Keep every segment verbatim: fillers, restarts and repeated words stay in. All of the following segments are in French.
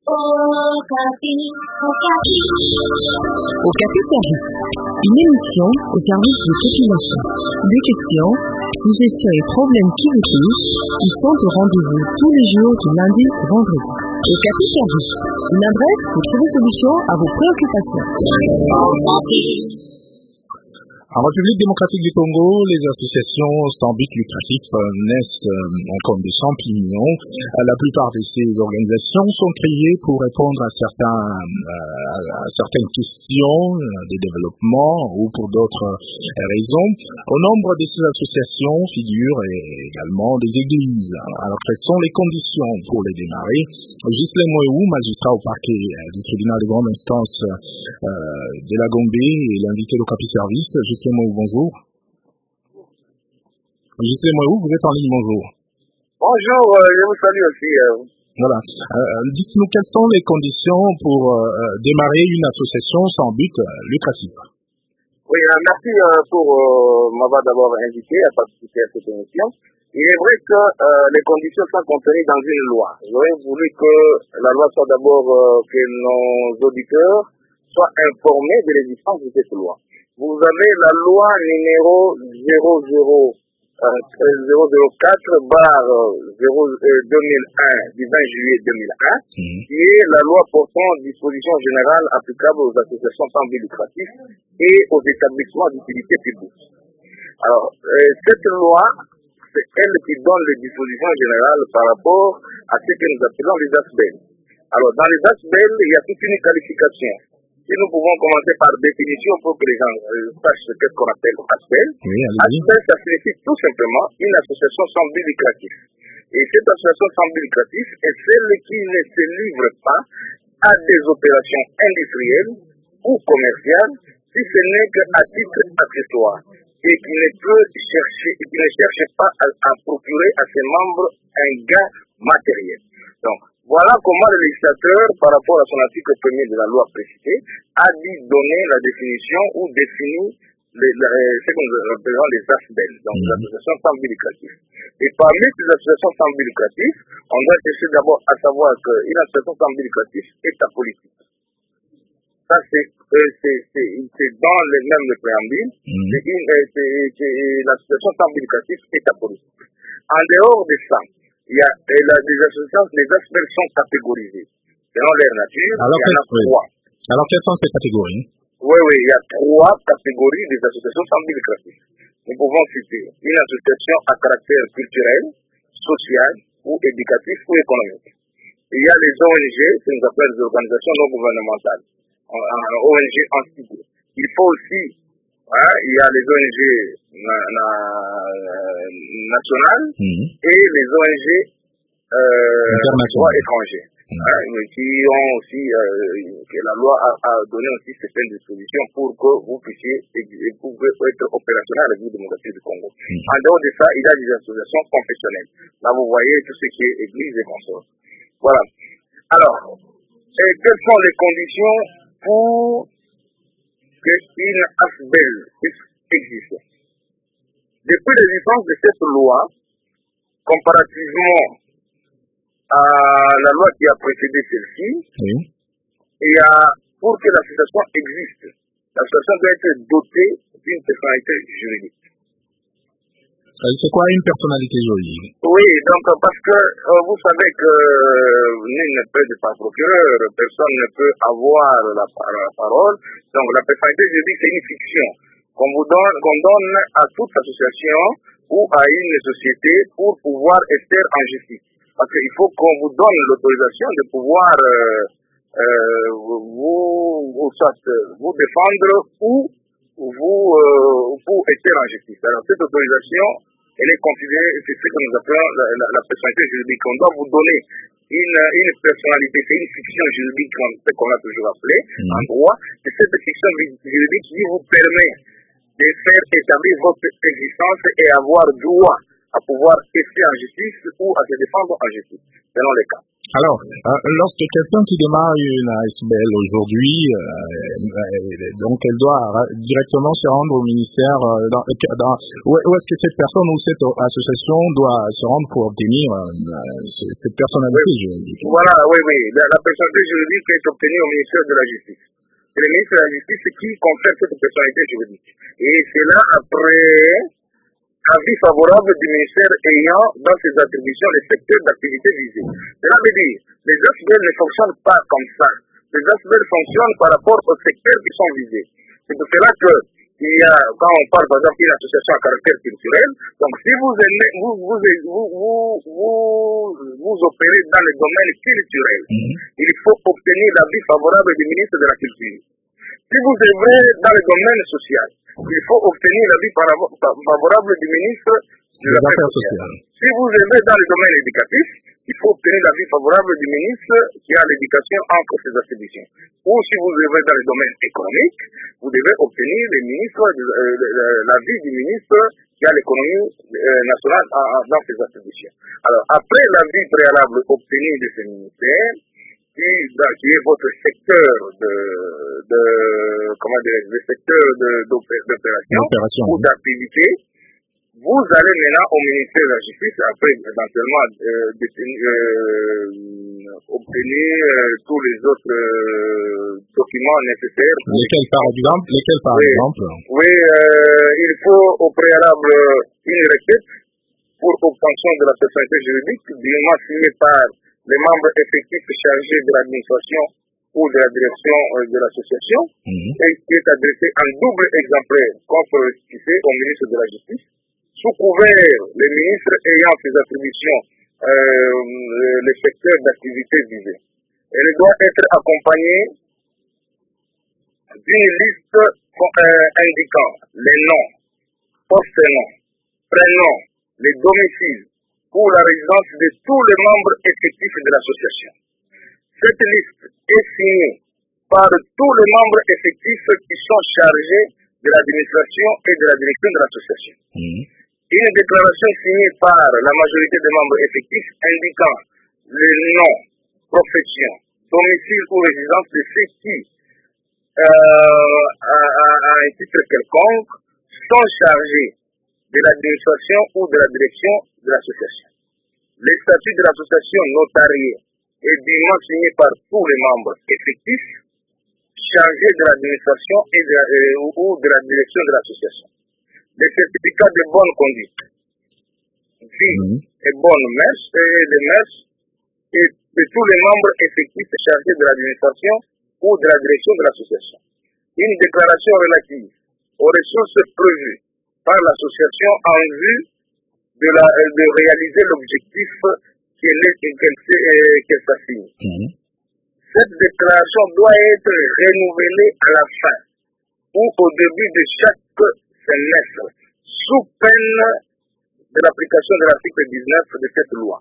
Okapi, Okapi. Okapi Service, une émission au service des populations. Des questions, suggestions et problèmes qui vous touchent, qui sont au rendez-vous tous les jours du lundi au vendredi. Okapi Service, une adresse pour trouver solution à vos préoccupations. Okapi. En République démocratique du Congo, les associations sans but lucratif naissent euh, comme des champignons. La plupart de ces organisations sont créées pour répondre à, certains, euh, à certaines questions de développement ou pour d'autres raisons. Au nombre de ces associations figurent également des églises. Alors, quelles sont les conditions pour les démarrer? Ghislain Mouéou, magistrat au parquet du tribunal de grande instance euh, de la Gombe, et l'invité de Okapi Service. Ghislain Mouéou, bonjour. Ghislain Mouéou, vous êtes en ligne, bonjour. Bonjour, euh, je vous salue aussi. Euh. Voilà. Euh, dites-nous quelles sont les conditions pour euh, démarrer une association sans but euh, lucratif. Oui, euh, merci euh, pour euh, m'avoir d'abord invité à participer à cette émission. Il est vrai que euh, les conditions sont contenues dans une loi. J'aurais voulu que la loi soit d'abord euh, que nos auditeurs soient informés de l'existence de cette loi. Vous avez la loi numéro zéro zéro quatre barre deux mille un du vingt juillet deux mille un, mmh. qui est la loi portant dispositions générales applicables aux associations sans but lucratif et aux établissements d'utilité publique. Alors, euh, cette loi, c'est elle qui donne les dispositions générales par rapport à ce que nous appelons les A S B E L. Alors, dans les A S B E L, il y a toute une qualification. Si nous pouvons commencer par définition pour que les gens euh, sachent ce qu'on appelle A S B E L. Oui, A S B E L, ça signifie tout simplement une association sans but lucratif. Et cette association sans but lucratif est celle qui ne se livre pas à des opérations industrielles ou commerciales, si ce n'est qu'à titre accessoire, et qui ne peut chercher, qui ne cherche pas à, à procurer à ses membres un gain matériel. Donc, voilà comment le législateur, par rapport à son article premier de la loi précitée, a dit donner la définition ou définir les, les, ce que nous appelons les A S B E L, donc les associations sans but lucratif. Et parmi ces associations sans but lucratif, on doit chercher d'abord à savoir qu'une association sans but lucratif est apolitique. Ça, c'est, euh, c'est, c'est, c'est dans le même préambule, mmh. c'est une, euh, c'est, c'est, l'association sans but lucratif est apolitique. En dehors de ça, il y a la, des associations, les A S B E L sont catégorisées selon leur nature. Alors, il y en a trois. Alors, quelles sont ces catégories? Oui, oui, il y a trois catégories des associations sans but lucratif. Nous pouvons citer une association à caractère culturel, social ou éducatif ou économique. Il y a les O N G, que nous appelons les organisations non gouvernementales, O N G en sigle. Il faut aussi, hein, il y a les O N G na, na, nationales mmh. et les O N G euh, étrangers. Mmh. Hein, qui ont aussi, euh, que la loi a, a donné aussi certaines dispositions pour que vous puissiez pour être opérationnel à la vie démocratique du Congo. Mmh. En dehors de ça, il y a des associations confessionnelles. Là, vous voyez tout ce qui est église et consorts. Voilà. Alors, et quelles sont les conditions pour qu'une A S B E L puisse exister? Depuis l'existence de cette loi, comparativement à la loi qui a précédé celle-ci, oui. il y a, pour que l'association existe, l'association doit être dotée d'une personnalité juridique. C'est quoi une personnalité juridique? Oui, donc parce que euh, vous savez que euh, nul ne peut être pas procureur, personne ne peut avoir la, la parole, donc la personnalité juridique c'est une fiction qu'on vous donne, qu'on donne à toute association ou à une société pour pouvoir être en justice. Parce qu'il faut qu'on vous donne l'autorisation de pouvoir euh, euh, vous, vous, vous défendre ou vous, euh, pour être en justice. Alors cette autorisation, elle est considérée, c'est ce que nous appelons la, la, la personnalité juridique. On doit vous donner une, une personnalité, c'est une fiction juridique, c'est qu'on a toujours appelé mmh. en droit, et cette fiction juridique qui vous permet de faire établir votre existence et avoir droit à à pouvoir tester en justice ou à se défendre en justice, selon les cas. Alors, euh, lorsque quelqu'un qui démarre une A S B L aujourd'hui, euh, euh, donc elle doit directement se rendre au ministère, euh, dans, dans, où, où est-ce que cette personne ou cette association doit se rendre pour obtenir euh, cette personnalité oui. juridique? Voilà, oui, oui. La, la personnalité juridique est obtenue au ministère de la Justice. C'est le ministre de la Justice qui confère cette personnalité juridique. Et c'est là, après avis favorable du ministère ayant dans ses attributions les secteurs d'activité visés. Cela veut dire, les A S B L ne fonctionnent pas comme ça. Les A S B L fonctionnent par rapport aux secteurs qui sont visés. C'est pour cela que il y a, quand on parle par exemple d'une association à caractère culturel, donc si vous aimez, vous, vous, vous, vous, vous, vous opérez dans le domaine culturel, mm-hmm. il faut obtenir l'avis favorable du ministre de la Culture. Si vous œuvrez dans le domaine social, il faut obtenir l'avis favorable du ministre de la Affaires sociales. Si vous œuvrez dans le domaine éducatif, il faut obtenir l'avis favorable du ministre qui a l'éducation entre ses attributions. Ou si vous œuvrez dans le domaine économique, vous devez obtenir le ministre, euh, l'avis du ministre qui a l'économie euh, nationale dans ses attributions. Alors, après l'avis préalable obtenu de ce ministère, qui, qui est votre secteur de, de comment dire, le secteur d'opération ou d'activité, vous allez maintenant au ministère de la Justice, après éventuellement euh, euh, obtenir euh, tous les autres euh, documents nécessaires. Lesquels par exemple, lesquels par oui, exemple Oui, euh, il faut au préalable une requête pour obtention de la personnalité juridique, dûment signée par les membres effectifs chargés de l'administration ou de la direction euh, de l'association, mmh. et qui est adressée en double exemplaire, contre au ministre de la Justice, sous couvert les ministres ayant ses attributions, euh, les secteurs d'activité visés. Elle doit être accompagnée d'une liste euh, indiquant les noms, post-noms, prénoms, les domiciles ou la résidence de tous les membres effectifs de l'association. Cette liste est signée par tous les membres effectifs qui sont chargés de l'administration et de la direction de l'association. Mmh. Une déclaration signée par la majorité des membres effectifs indiquant les noms, profession, domicile ou résidence de ceux qui, euh, à, à, à un titre quelconque, sont chargés de l'administration ou de la direction de l'association. Le statut de l'association notarié est dûment signé par tous les membres effectifs chargés de l'administration et de, euh, ou de la direction de l'association. Les certificats de bonne conduite, vie mmh. et bonne mœurs, et les mœurs, et de tous les membres effectifs chargés de l'administration ou de la direction de l'association. Une déclaration relative aux ressources prévues par l'association en vue de, la, de réaliser l'objectif qu'elle qu'elle s'assigne. Mmh. Cette déclaration doit être renouvelée à la fin ou au début de chaque semestre, sous peine de l'application de l'article dix-neuf de cette loi.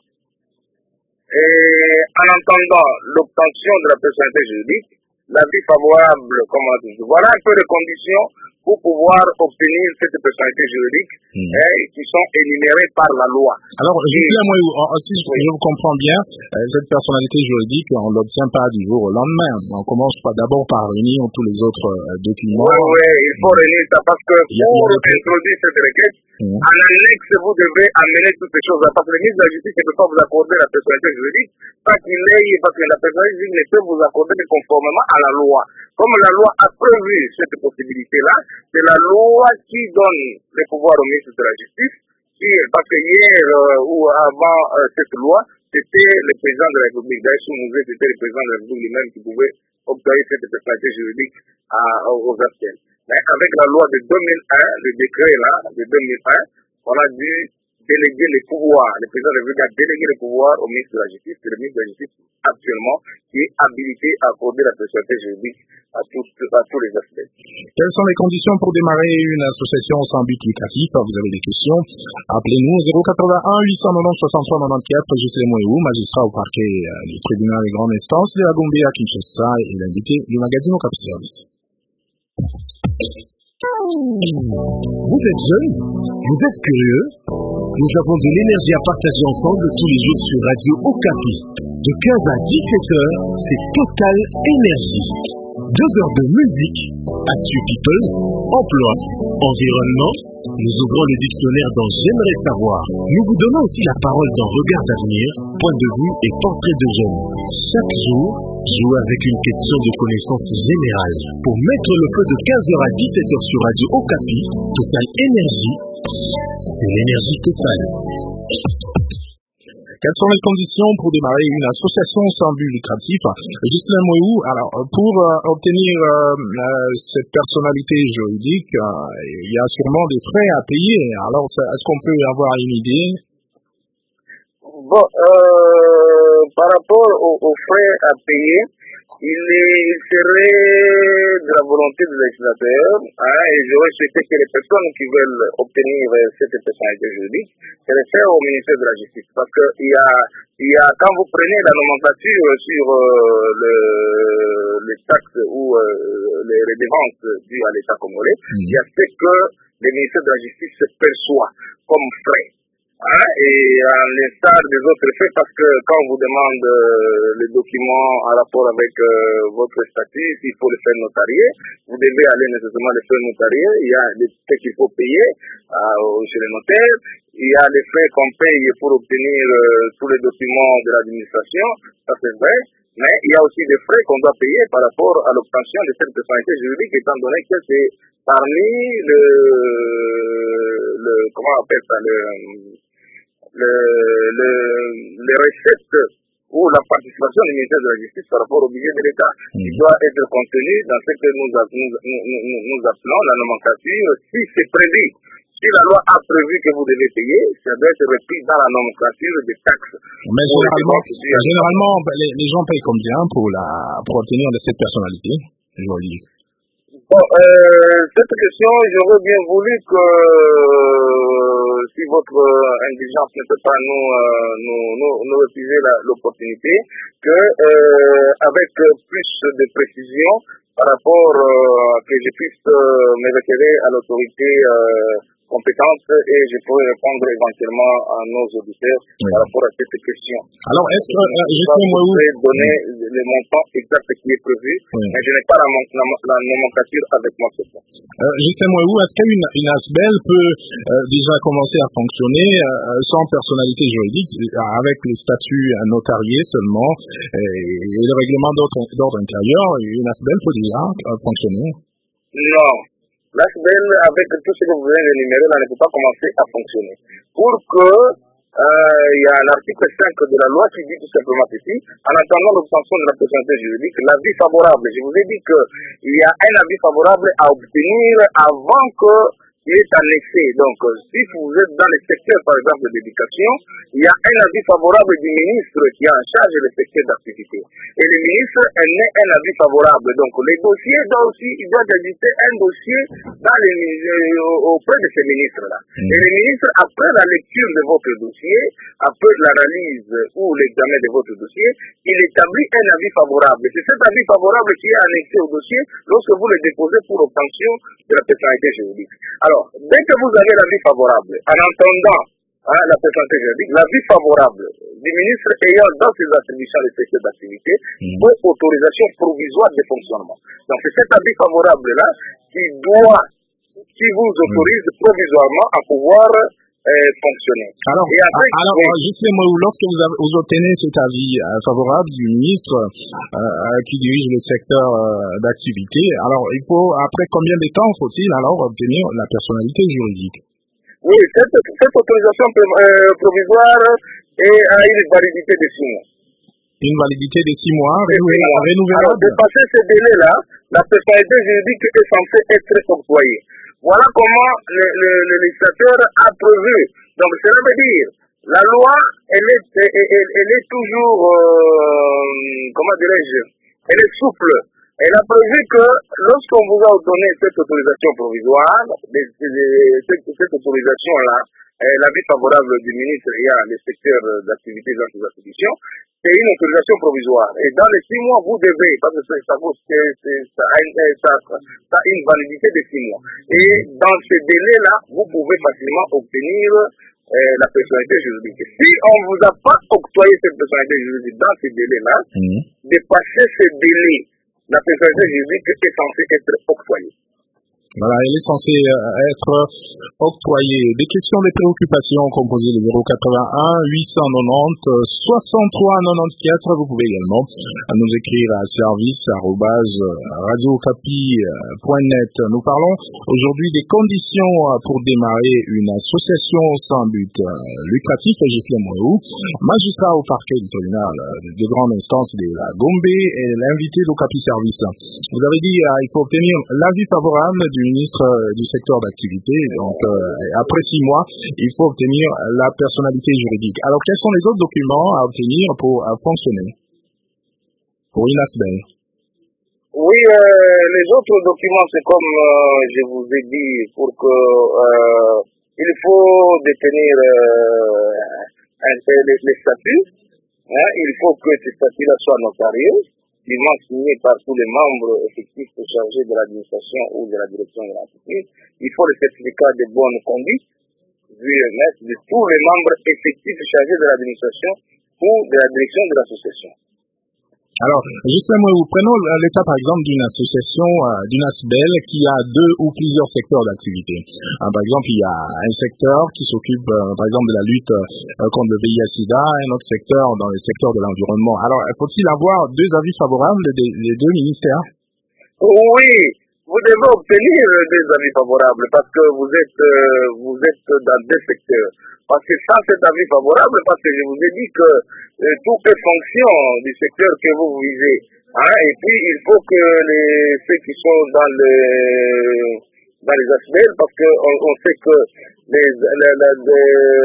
Et en attendant l'obtention de la personnalité juridique, l'avis favorable, comment dire, voilà un peu les conditions pour pouvoir obtenir cette personnalité juridique mmh. hein, qui sont énumérées par la loi. Alors, je dis à moi, si oui. je vous comprends bien, euh, cette personnalité juridique, on ne l'obtient pas du jour au lendemain. On commence pas d'abord par réunir tous les autres euh, documents. Oui, oui, il faut mmh. réunir ça parce que pour introduire cette requête, mmh. en annexe, vous devez amener toutes ces choses-là. Parce que le ministre de la Justice ne peut pas vous accorder la personnalité juridique, pas qu'il ait, parce que la personnalité juridique ne peut vous accorder que conformément à la loi. Comme la loi a prévu cette possibilité-là, c'est la loi qui donne le pouvoir au ministre de la Justice, qui, parce que hier euh, ou avant euh, cette loi, c'était le président de la République. D'ailleurs, sous Mouzé, c'était le président de la République lui-même qui pouvait octroyer cette personnalité juridique à, aux A S B L. Mais avec la loi de deux mille un, le décret là, de deux mille un, on a dû déléguer les pouvoirs. Le président de la République a délégué les pouvoirs au ministre de la Justice. C'est le ministre de la Justice actuellement qui est habilité à accorder la personnalité juridique à tous, à tous les aspects. Quelles sont les conditions pour démarrer une association sans but lucratif? Vous avez des questions? Appelez-nous zéro quatre-vingt-un huit cent quatre-vingt-dix soixante-trois quatre-vingt-quatorze. Gisèle Mouéou, magistrat au parquet euh, du tribunal des grandes instances de la Gombe à Kinshasa et l'invité du magazine au Cap Service. Vous êtes jeune? Vous êtes curieux? Nous avons de l'énergie à partager ensemble tous les jours sur Radio Okapi. De quinze à dix-sept heures, c'est Total Énergie. Deux heures de musique, Actu People, emploi, environnement. Nous ouvrons le dictionnaire dans J'aimerais savoir. Nous vous donnons aussi la parole dans Regard d'avenir, point de vue et portrait de jeunes. Chaque jour, jouez avec une question de connaissance générale. Pour mettre le feu de quinze heures à dix-sept heures sur Radio Okapi, Total Énergie, c'est l'énergie totale. Quelles sont les conditions pour démarrer une association sans but lucratif? Justin Mouéou, alors pour euh, obtenir euh, euh, cette personnalité juridique, euh, il y a sûrement des frais à payer. Alors, est-ce qu'on peut avoir une idée? Bon, euh, par rapport aux, aux frais à payer, il, est, il serait de la volonté du législateur, hein, et j'aurais souhaité que les personnes qui veulent obtenir cette personnalité juridique se les fassent au ministère de la Justice. Parce que il y a, il y a, quand vous prenez la nomenclature sur euh, le, les taxes ou euh, les redevances dues à l'État congolais, mmh. il y a ce que le ministère de la Justice se perçoit comme frais. Hein, et à l'instar des autres faits, parce que quand on vous demande euh, les documents en rapport avec euh, votre statut, il faut le faire notarier, vous devez aller nécessairement le faire notarier, il y a des frais qu'il faut payer euh, chez les notaires, il y a des frais qu'on paye pour obtenir euh, tous les documents de l'administration, ça c'est vrai, mais il y a aussi des frais qu'on doit payer par rapport à l'obtention de cette personnalité juridique, étant donné que c'est parmi le, le comment on appelle ça, le Le, le, les recettes ou la participation du ministère de la Justice par rapport au budget de l'État. Mmh. Il doit être contenu dans ce que nous, nous, nous, nous appelons la nomenclature. Si c'est prévu, si la loi a prévu que vous devez payer, ça doit être repris dans la nomenclature des taxes. Mais généralement, généralement les, les gens payent combien pour, la, pour obtenir de cette personnalité juridique? Bon, euh, cette question, j'aurais bien voulu que, euh, si votre euh, indigence ne peut pas nous, euh, nous, nous, nous refuser l'opportunité, que, euh, avec plus de précision, par rapport euh, que je puisse euh, me référer à l'autorité euh, compétente et je pourrais répondre éventuellement à nos auditeurs oui. par rapport à cette question. Alors, est-ce que, euh, justement, vous pouvez donner oui. le montant exact qui est prévu, oui. mais je n'ai pas la, la, la nomenclature avec moi ce soir. Euh, Justin Mouéou, est-ce qu'une une A S B E L peut euh, déjà commencer à fonctionner euh, sans personnalité juridique, avec le statut notarié seulement et, et le règlement d'ordre intérieur, une A S B E L peut déjà euh, fonctionner? Non. L'A S B E L, avec tout ce que vous venez d'énumérer, là, ne peut pas commencer à fonctionner. Pour que, euh, il y a l'article cinq de la loi qui dit tout simplement ceci, en attendant l'obtention de la personnalité juridique, l'avis favorable. Je vous ai dit qu'il y a un avis favorable à obtenir avant que il est annexé. Donc, si vous êtes dans le secteur, par exemple, de l'éducation, il y a un avis favorable du ministre qui a en charge le secteur d'activité. Et le ministre émet un avis favorable. Donc, les dossiers doivent aussi, il doit exister un dossier dans les, euh, auprès de ces ministres-là. Et le ministre, après la lecture de votre dossier, après l'analyse ou l'examen de votre dossier, il établit un avis favorable. C'est cet avis favorable qui est annexé au dossier lorsque vous le déposez pour obtention de la personnalité juridique. Alors, dès que vous avez l'avis favorable, en entendant hein, la personnalité juridique, l'avis favorable du ministre ayant dans ses attributions le secteur d'activité mmh. pour autorisation provisoire de fonctionnement. Donc, c'est cet avis favorable-là qui doit, qui vous autorise mmh. provisoirement à pouvoir euh, fonctionner. Alors, Et après, alors oui. juste moi, lorsque vous, avez, vous obtenez cet avis euh, favorable du ministre euh, euh, qui dirige le secteur euh, d'activité, alors il faut, après combien de temps faut-il alors obtenir la personnalité juridique? Oui, cette, cette autorisation euh, provisoire est à une validité de six mois. Une validité de six mois, renouvelable. Alors, dépasser ce délai-là, la personnalité juridique est censée être octroyée. Voilà comment le, le, le législateur a prévu. Donc, cela veut dire, la loi, elle est, elle, elle est toujours, euh, comment dirais-je, elle est souple. Elle a prévu que lorsqu'on vous a donné cette autorisation provisoire, cette, cette autorisation-là, l'avis favorable du ministre et à le secteur d'activité dans ses attributions, c'est une autorisation provisoire. Et dans les six mois, vous devez, parce que ça, ça, ça, ça, ça a une validité de six mois. Et dans ce délai-là, vous pouvez facilement obtenir euh, la personnalité juridique. Si on ne vous a pas octroyé cette personnalité juridique dans ces délais-là, mmh. dépasser ces délais, la personnalité juridique est censée être octroyée. Voilà, elle est censée être octroyée. Des questions, des préoccupations, composez le zéro quatre-vingt-un huit cent quatre-vingt-dix soixante-trois quatre-vingt-quatorze. Vous pouvez également nous écrire à service arobase radio okapi point net. Nous parlons aujourd'hui des conditions pour démarrer une association sans but lucratif. Gisèle Mouéou, magistrat au parquet du tribunal de grande instance de la Gombe, et l'invité d'Okapi Service. Vous avez dit qu'il faut obtenir l'avis favorable du ministre du secteur d'activité. Donc, euh, après six mois, il faut obtenir la personnalité juridique. Alors, quels sont les autres documents à obtenir pour à fonctionner pour INASBEL? Oui, euh, les autres documents, c'est comme euh, je vous ai dit, pour que euh, il faut détenir euh, un, les, les statuts. Hein, il faut que ces statuts-là soient notariés, signé par tous les membres effectifs chargés de l'administration ou de la direction de l'entreprise. Il faut le certificat de bonne conduite du M S de tous les membres effectifs chargés de l'administration ou de la direction de l'association. Alors, justement, nous prenons l'état, par exemple, d'une association, euh, d'une ASBEL qui a deux ou plusieurs secteurs d'activité. Euh, par exemple, il y a un secteur qui s'occupe, euh, par exemple, de la lutte euh, contre le V I H sida, un autre secteur dans le secteur de l'environnement. Alors, faut-il avoir deux avis favorables des, des deux ministères? Oui, vous devez obtenir des avis favorables parce que vous êtes, euh, vous êtes dans deux secteurs. Parce que sans cet avis favorable, parce que je vous ai dit que euh, tout est fonction du secteur que vous visez. Hein, et puis, il faut que les, ceux qui sont dans, le, dans les ASBEL, parce qu'on on sait que les, la, la, de,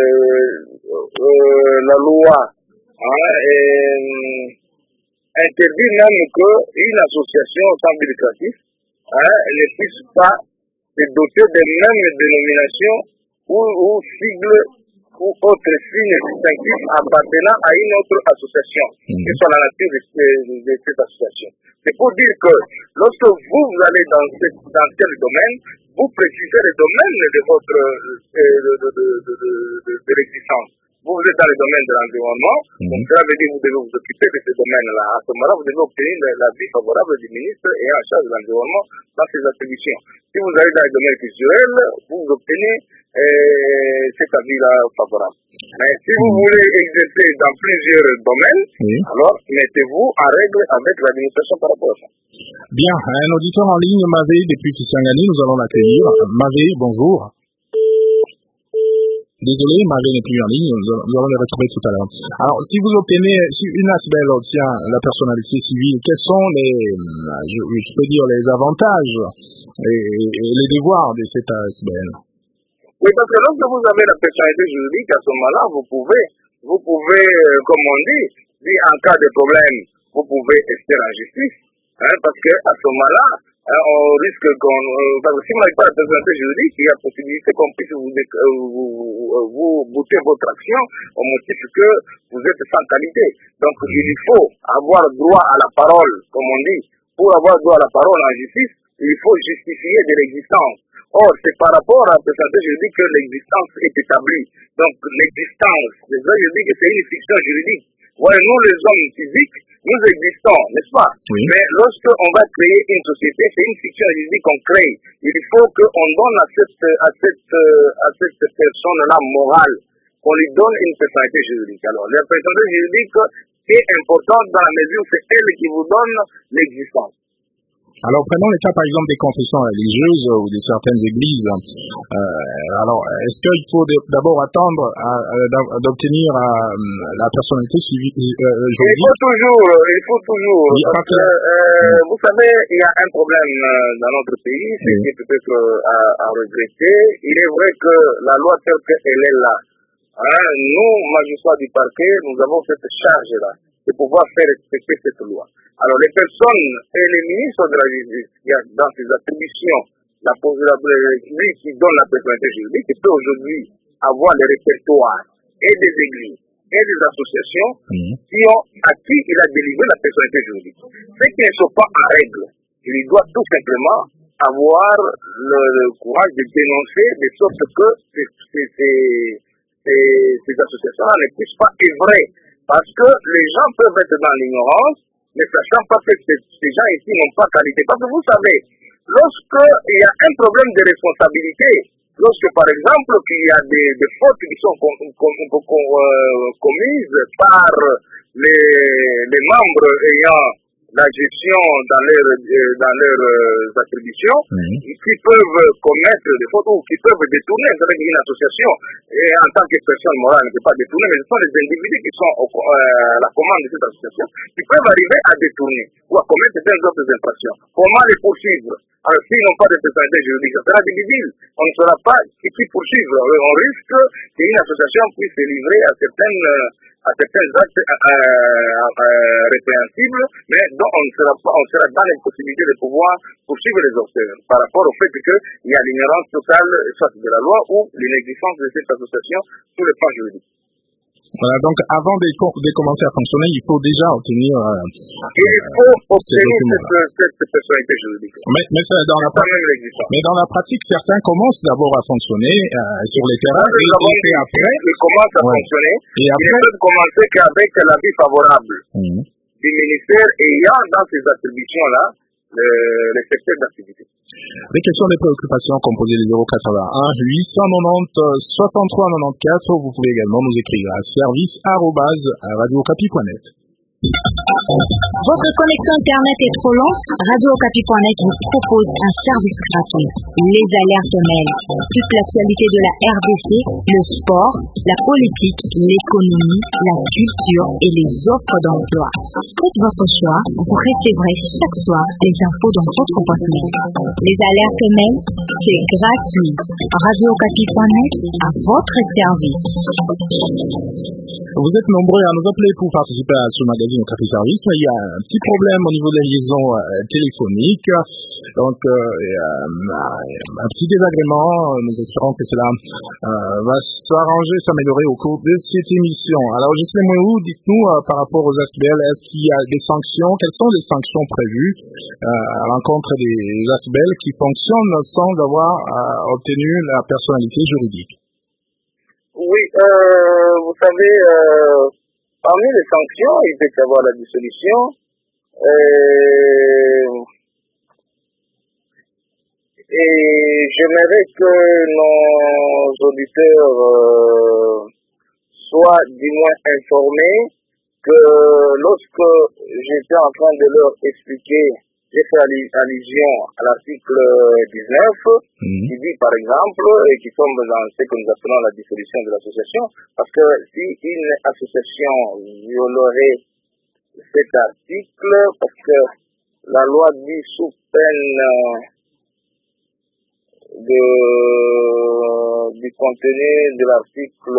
euh, la loi hein, est, interdit même qu'une association sans but lucratif hein, ne puisse pas se doter des mêmes dénominations ou, ou sigles ou autres signes distinctifs appartenant à une autre association, mmh. qui soit la nature de, de, de cette association. C'est pour dire que lorsque vous allez dans, cette, dans tel domaine, vous précisez le domaine de votre de, de, de, de, de, de, de l'existence. Vous, vous êtes dans le domaine de l'environnement, mmh. donc cela veut dire que vous devez vous occuper de ce domaine-là. À ce moment-là, vous devez obtenir l'avis favorable du ministre et en charge de l'environnement dans ses attributions. Si vous allez dans le domaine culturel, vous obtenez euh, cet avis-là favorable. Mais si vous voulez exercer dans plusieurs domaines, oui. alors mettez-vous en règle avec l'administration par rapport à ça. Bien, un auditeur en ligne, Mavé, depuis Kisangani, nous allons l'accueillir. Mavé, bonjour. Désolé, Mavé n'est plus en ligne, nous allons, nous allons le retrouver tout à l'heure. Alors, si vous obtenez, si une ASBEL obtient la personnalité civile, quels sont les, je, je peux dire, les avantages et, et les devoirs de cette ASBEL? Oui, parce que lorsque vous avez la personnalité juridique, à ce moment-là, vous pouvez, vous pouvez, euh, comme on dit, si en cas de problème, vous pouvez rester en justice, hein, parce que à ce moment-là, hein, on risque qu'on, euh, parce que si vous n'avez pas la personnalité juridique, il y a possibilité qu'on puisse vous, euh, vous, vous, vous bouter votre action au motif que vous êtes sans qualité. Donc, il faut avoir droit à la parole, comme on dit. Pour avoir droit à la parole en justice, il faut justifier de l'existence. Or, c'est par rapport à la personnalité juridique que l'existence est établie. Donc, l'existence, les hommes juridiques, c'est une fiction juridique. Ouais, nous, les hommes physiques, nous existons, n'est-ce pas? Oui. Mais lorsqu'on va créer une société, c'est une fiction juridique qu'on crée. Il faut qu'on donne à cette, à cette, à cette personne-là morale, qu'on lui donne une personnalité juridique. Alors, la personnalité juridique est importante dans la mesure où c'est elle qui vous donne l'existence. Alors, prenons le cas, par exemple, des confessions religieuses ou de certaines églises. Euh, alors, est-ce qu'il faut d'abord attendre à, à, d'obtenir à, la personnalité civile euh, Il faut toujours, il faut toujours, oui, parce que, euh, vous savez, il y a un problème dans notre pays, c'est oui. peut-être à, à regretter. Il est vrai que la loi telle qu'elle est là, hein, nous, magistrats du parquet, nous avons cette charge-là de pouvoir faire respecter cette loi. Alors, les personnes et les ministres de la justice, dans ses attributions, la, la, lui qui donne la personnalité juridique, il peut aujourd'hui avoir les répertoires et des églises et des associations mmh. qui ont, à qui il a délivré la personnalité juridique. Ceux qui ne sont pas en règle, il doit tout simplement avoir le, le courage de dénoncer de sorte que ces, ces, ces, ces associations-là ne puissent pas œuvrer. Parce que les gens peuvent être dans l'ignorance, ne sachant pas que ces, ces gens ici n'ont pas qualité. Parce que vous savez, lorsqu'il y a un problème de responsabilité, lorsque par exemple qu'il y a des, des fautes qui sont com, com, com, com, euh, commises par les, les membres ayant la gestion dans leurs euh, dans leurs euh, attributions, mmh. qui peuvent commettre des fautes ou qui peuvent détourner, vous savez, une association, et en tant que personne morale ne peut pas détourner, mais ce sont les individus qui sont au, euh, à la commande de cette association, qui peuvent arriver à détourner ou à commettre certaines autres infractions. Comment les poursuivre? Alors, s'ils n'ont pas de personnalité juridique, ça sera difficile. On ne saura pas qui, qui poursuivre. On risque qu'une association puisse se livrer à certaines à certains actes euh, euh, répréhensibles, mais dont on ne sera pas, on sera dans l'impossibilité de pouvoir poursuivre les auteurs par rapport au fait qu'il y a l'ignorance totale, soit de la loi ou l'inexistence de cette association sur le plan juridique. Voilà, donc avant de, de commencer à fonctionner, il faut déjà obtenir... Euh, il faut obtenir cette, cette personnalité juridique. Mais, mais, ça, dans la, mais dans la pratique, certains commencent d'abord à fonctionner euh, sur les terrains et, et, et après... Ils commencent à ouais. fonctionner, et après, ils ne peuvent commencer qu'avec l'avis favorable mmh. du ministère ayant dans ces attributions-là le, le secteur d'activité. Les questions des préoccupations, composez les zéro quatre-vingt-un huit cent quatre-vingt-dix soixante-trois quatre-vingt-quatorze. Vous pouvez également nous écrire à service arobase radio okapi point net. Votre connexion Internet est trop lente? Radio Okapi point net vous propose un service gratuit. Les alertes mail. Toute l'actualité de la R D C, le sport, la politique, l'économie, la culture et les offres d'emploi. Faites votre choix, vous recevrez chaque soir les infos dans votre boîte mail. Les alertes mail, c'est gratuit. Radio Okapi point net à votre service. Vous êtes nombreux à nous appeler pour participer à ce magazine Okapi Service, mais il y a un petit problème au niveau de la liaison euh, téléphonique, donc euh, euh, un petit désagrément. Nous espérons que cela euh, va s'arranger, s'améliorer au cours de cette émission. Alors, Gisèle Mouhou, dites-nous euh, par rapport aux A S B L, est-ce qu'il y a des sanctions? Quelles sont les sanctions prévues euh, à l'encontre des A S B L qui fonctionnent sans avoir euh, obtenu la personnalité juridique? Oui, euh, vous savez, euh, parmi les sanctions, il peut y avoir la dissolution. Euh, et j'aimerais que nos auditeurs euh, soient du moins informés que lorsque j'étais en train de leur expliquer, j'ai fait allusion à l'article dix-neuf, mmh. qui dit par exemple, et qui tombe dans ce que nous appelons la dissolution de l'association, parce que si une association violerait cet article, parce que la loi dit sous peine de, du contenu de l'article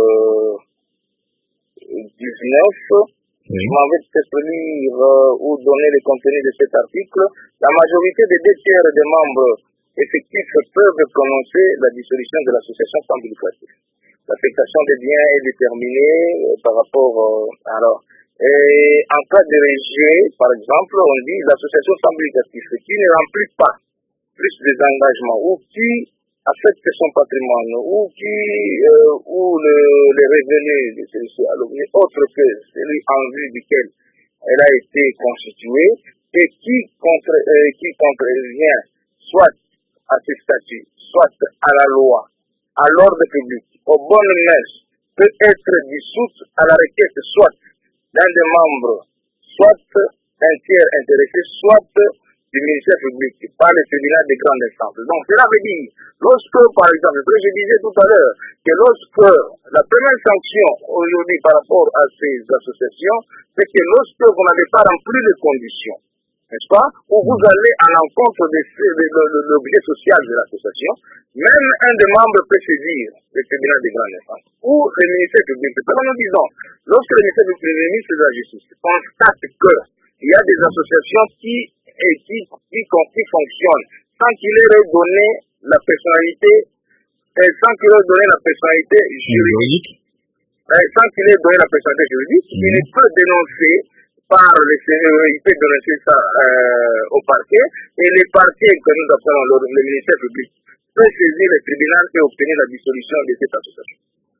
dix-neuf, oui. Vous m'avez peut-être lire euh, ou donner le contenu de cet article. La majorité des deux tiers des membres effectifs peuvent prononcer la dissolution de l'association sans but lucratif. L'affectation des biens est déterminée euh, par rapport euh, alors et en cas de rejet, par exemple, on dit l'association sans but lucratif qui ne remplit pas plus des engagements ou qui affecte son patrimoine ou qui euh, ou le, les revenus de celui-ci autre que celui en vue duquel elle a été constituée et qui contre euh, qui contrevient soit à ses statuts, soit à la loi, à l'ordre public, aux bonnes mœurs, peut être dissoute à la requête soit d'un des membres, soit un tiers intéressé, soit du ministère public, par le tribunal des grandes instances. Donc, cela veut dire, lorsque, par exemple, ce que je disais tout à l'heure, que lorsque la première sanction aujourd'hui par rapport à ces associations, c'est que lorsque vous n'avez pas rempli les conditions, n'est-ce pas, où vous allez à l'encontre de, de, de, de l'objet social de l'association, même un des membres peut saisir le tribunal des grandes instances ou le ministère public. C'est comme nous disons, lorsque le ministère public, le ministre de la Justice constate qu'il y a des associations qui et qui, qui, qui fonctionnent sans qu'il ait redonné la personnalité, et sans qu'il ait donné la personnalité juridique, et sans qu'il ait donné la personnalité juridique, mmh. il peut dénoncer par le il peut dénoncer ça euh, au parquet, et les parquets que nous appelons le, le ministère public peut saisir le tribunal et obtenir la dissolution de cette association.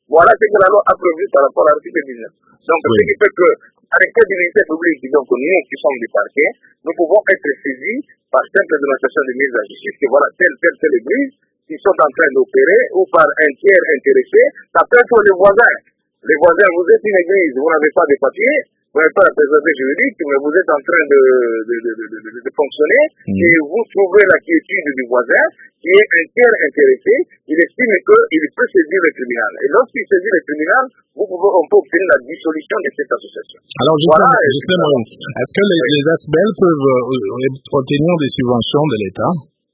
Voilà ce que la loi a prévu par rapport à l'article dix-neuf. Donc, oui. Ce qui fait que, avec quelle dignité publique, donc nous qui sommes du parquet, nous pouvons être saisis par simple dénonciation de mise à justice que voilà, telle, telle, telle église qui sont en train d'opérer ou par un tiers intéressé, ça peut être les voisins. Les voisins, vous êtes une église, vous n'avez pas de papier, vous n'avez pas la présomption juridique, mais vous êtes en train de, de, de, de, de, de fonctionner, mmh. et vous trouvez la quiétude du voisin, qui est un tiers intéressé, il estime qu'il peut saisir le tribunal. Et lorsqu'il saisit le tribunal, vous pouvez, on peut obtenir la dissolution de cette association. Alors, justement, voilà, justement est-ce que les, les A S B E L peuvent euh, obtenir des subventions de l'État?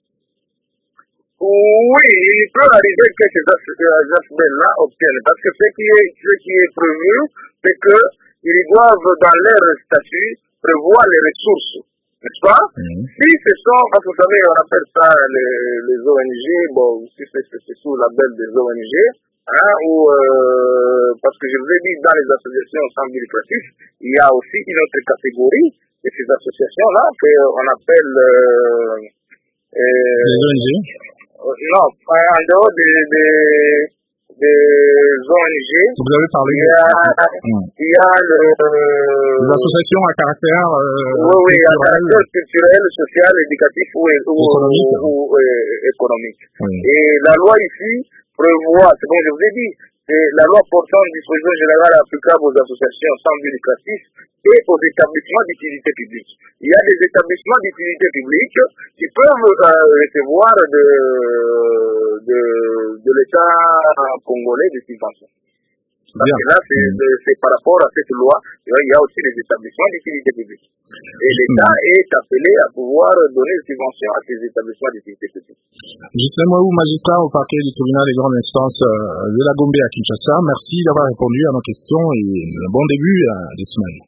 Oui, il peut arriver que ces A S B E L-là obtiennent, parce que ce qui est, ce qui est prévu, c'est qu'ils doivent, dans leur statut, prévoir les ressources, n'est-ce pas? Mmh. Si ce sont, parce que vous savez, on appelle ça les, les O N G, bon, si c'est, c'est sous la belle des O N G, hein, ou, euh, parce que je vous ai dit, dans les associations sans but lucratif, il y a aussi une autre catégorie de ces associations-là, qu'on appelle, euh, euh, les O N G? Non, en dehors des, des, des O N G, vous avez parlé il y a, mmh. il y a le, les associations à caractère euh, oui, oui, à caractère culturel, social, éducatif ou, ou économique. Ou, ou, euh, économique. Oui. Et la loi ici prévoit, c'est comme je vous ai dit, c'est la loi portant dispositions générales applicables aux associations sans but lucratif et aux établissements d'utilité publique. Il y a des établissements d'utilité publique qui peuvent euh, recevoir de, de, de l'État congolais des subventions. Parce Bien. que là, c'est, c'est, c'est par rapport à cette loi, il y a aussi les établissements d'utilité publique. Et l'État mmh. est appelé à pouvoir donner des subventions à ces établissements d'utilité publique. Justin Mouaou, magistrat au parquet du tribunal des grandes instances de la Gombe à Kinshasa, merci d'avoir répondu à nos questions et un bon début à des semaines.